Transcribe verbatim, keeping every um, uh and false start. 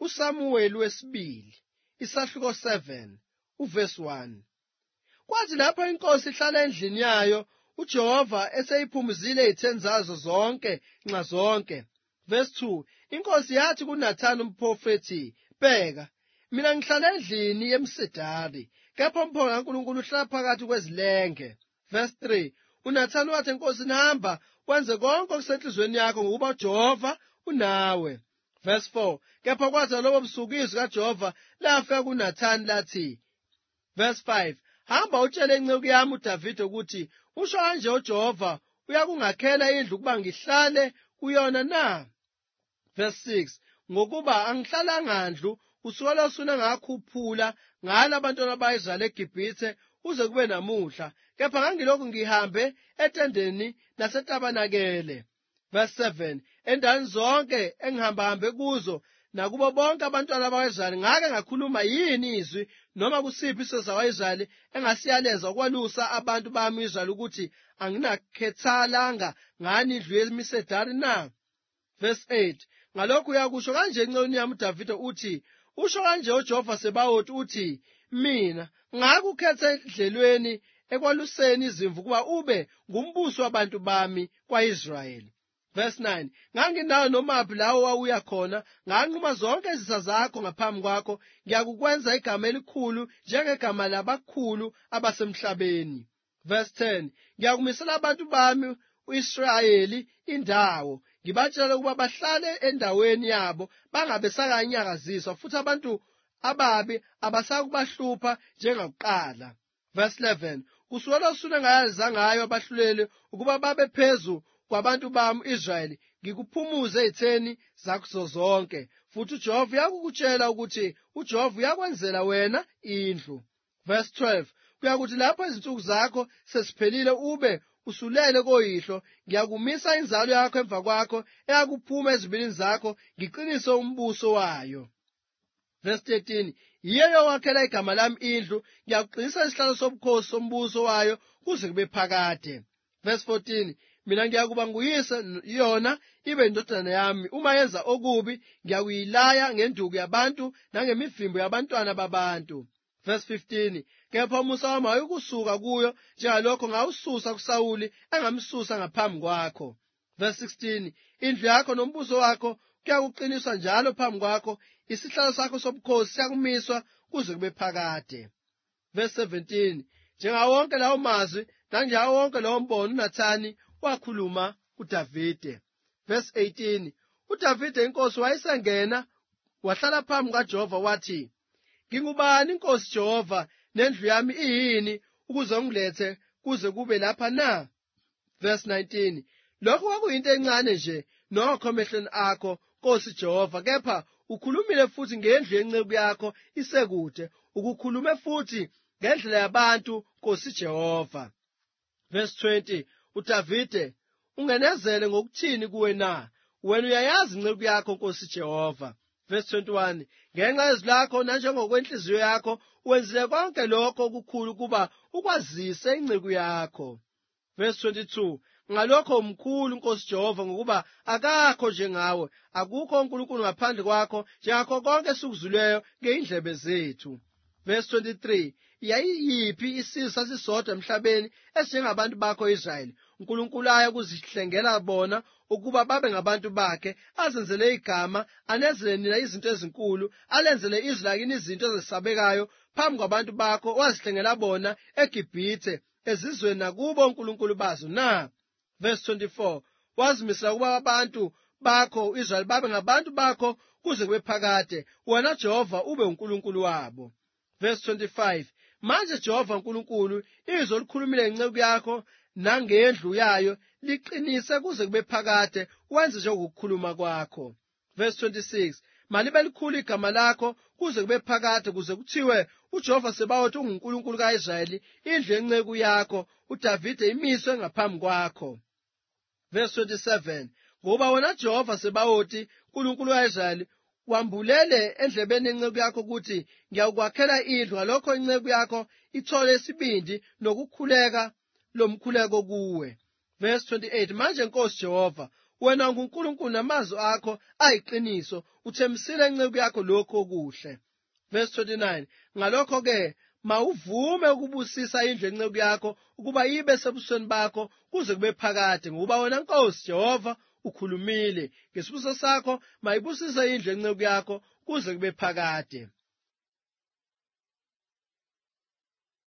uSamuweli wesibili isahluko seven uverse one. Kwathi lapho inkosi ihlala endlini yayo uJehova eseyiphumuzile izitheni zazo zonke nxa zonke. Verse two, inkosi yathi kuNathani umprofethi, bheka, mina ngihlala endlini yemsedari, kepha umphoko kaNkulunkulu uhlala phakathi kwezilenge. Verse three, uNathani wathi enkosini, hamba wenze konke okusenhlizweni yakho ngokuba uJehova unawe. Verse four, kepha kwathi lobo busuku izwi kaJehova lafika kuNathani lathi. Verse five, hamba utshele inceku yami uDavide ukuthi usho kanje uJehova, uyakungakhela indlu ukuba ngihlale kuyona na? Verse six, ngokuba angihlalanga ndlu kusukela usuna ngakhuphula ngala abantwana bakaIsrayeli eGibhithe uze kube namuhla, kepha ngangilokhu ngihambe etendeni nasetabanakele. Verse seven, endaweni zonke engihambahambe kuzo nakubo bonke abantwana bakaIsrayeli ngake ngakhuluma yini izwi noma kusiphi isizwe sakwa-Israyeli engasiyaleza ukwalusa abantu bami Israyeli ukuthi anginakhethalanga ngani indlu yemisedari na? Verse eight, ngalokhu uyakusho kanje encekwini yami uDavide uthi, usho kanje uJehova Sebawothi uthi, mina ngakukhetha edlelweni ekwaluseni izimvu kuba ube ngumbuso wabantu bami kwa-Israyeli. Verse nine, nganginawo nomaphi lawo wawuya khona, nganquma zonke izitha zakho ngaphambi kwakho, ngiyakukwenza igama elikhulu njengegama labakhulu abasemhlabeni. Verse ten, ngiyakumisela abantu bami u-Israyeli indawo, ngibatshele ukuba bahlale endaweni yabo bangabe sakanyakaziswa, futhi abantu ababi abasakubahlupha njengakuqala. Verse eleven, kusukela usuna ngayaliza ngayo abahluleli ukuba babe phezu kwabantu bami Israyeli, ngikuphumuze ezitheni zakho zonke, futhi uJehova uyakukutshela ukuthi uJehova uyakwenzela wena indlu. Verse twelve, kuyakuthi lapho izinsuku zakho sesiphelile ube usulele koyihlo, ngiyakumisa inzalo yakho emva kwakho eyakuphuma ezibilini zakho, ngiqinise umbuso wayo. Verse thirteen, yiyo yowakhela igama lami indlu, ngiyakuqinisa isihlalo sobukhosi sombuso wayo kuze kube phakade. Verse fourteen, mina ngiyakuba nguyise yona ibe indodana yami, uma yenza okubi ngiyakuyilaya ngenduku yabantu nangemivimbo yabantwana babantu. Verse fifteen, kepha umusa wami awuyikusuka kuyo njengalokho ngawususa kuSawuli engamsusa ngaphambi kwakho. Verse sixteen, indlu yakho nombuso wakho kuyakuqiniswa njalo phambi kwakho, isihlalo sakho sobukhosi siyakumiswa kuze kube phakade. Verse seventeen, njengawo wonke lawo mazwi nanjengawo wonke lawo mbono uNathani wakhuluma kuDavide. Verse eighteen, uDavide inkosi wayesengena wahlala phambi kaJehova wathi, ngingubani inkosi Jehova, nendlu yami iyini ukuze ungilethe kuze kube lapha na? Verse nineteen, lokhu kwakuyinto encane nje nokho emehlweni akho Nkosi Jehova, kepha ukhulumile futhi ngendlu yenceku yakho isekude, ukukhulume futhi ngendlela yabantu Nkosi Jehova. Verse twenty, uDavide, ungenezele ngokuthini kuwe na? Wena uyayazi inceku yakho Nkosi Jehova. Verse twenty-one, ngenxa yezwi lakho nanjengokwenhliziyo yakho wenzile konke lokho okukhulu kuba ukwazise inceku yakho. Verse twenty-two, ngalokho umkhulu Nkosi Jehova ngokuba akakho njengawe, akukho uNkulunkulu ngaphandle kwakho, njengakho konke esikuzwileyo ngeindlebe zethu. Verse twenty-three, yayiyiphi isizwe sasisodwa emhlabeni esinjengabantu bakho Israyeli, uNkulunkulu aya kuzihlengela bona ukuba babe ngabantu bakhe, azenzele igama, anezele nina izinto ezinkulu, alenzele izwi lakini izinto ezesabekayo phambi kwabantu bakho wazihlengela bona eGibhithe, ezizweni nakubo uNkulunkulu bazo na? Verse twenty-four, wazimisela ukuba abantu bakho uIsrayeli babe ngabantu bakho kuze kube phakade, wena Jehova ube uNkulunkulu wabo. Verse twenty-five, manje Jehova uNkulunkulu, izwi olukhulumile ngenceku yakho nangendlu yayo liqinise kuze kube phakade, wenze njengokukhuluma kwakho. Verse twenty-six, malibe likhulu igama lakho kuze kube phakade, kuze kuthiwe uJehova Sebawothi unguNkulunkulu ka-Israyeli, indlu yenceku yakho uDavide imiswe ngaphambi kwakho. Verse twenty-seven, ngoba wena Jehova Sebawothi uNkulunkulu ka-Israyeli wambulele endlebeni yenceku yakho ukuthi ngiyakwakhela indlu, ngalokho inceku yakho ithole isibindi nokukhuleka lomkhuleko kuwe. Verse twenty-eight, manje Nkosi Jehova, wena nguNkulunkulu namazwi akho ayiqiniso, uthembisile inceku yakho lokho okuhle. Verse twenty-nine, ngalokho-ke mawuvume ukubusisa indlu yenceku yakho ukuba ibe sebusweni bakho kuze kube phakade, ngoba wena Nkosi Jehova ukhulumile. Ngesibuso sakho mayibusise indlu yenceku yakho kuze kube phakade.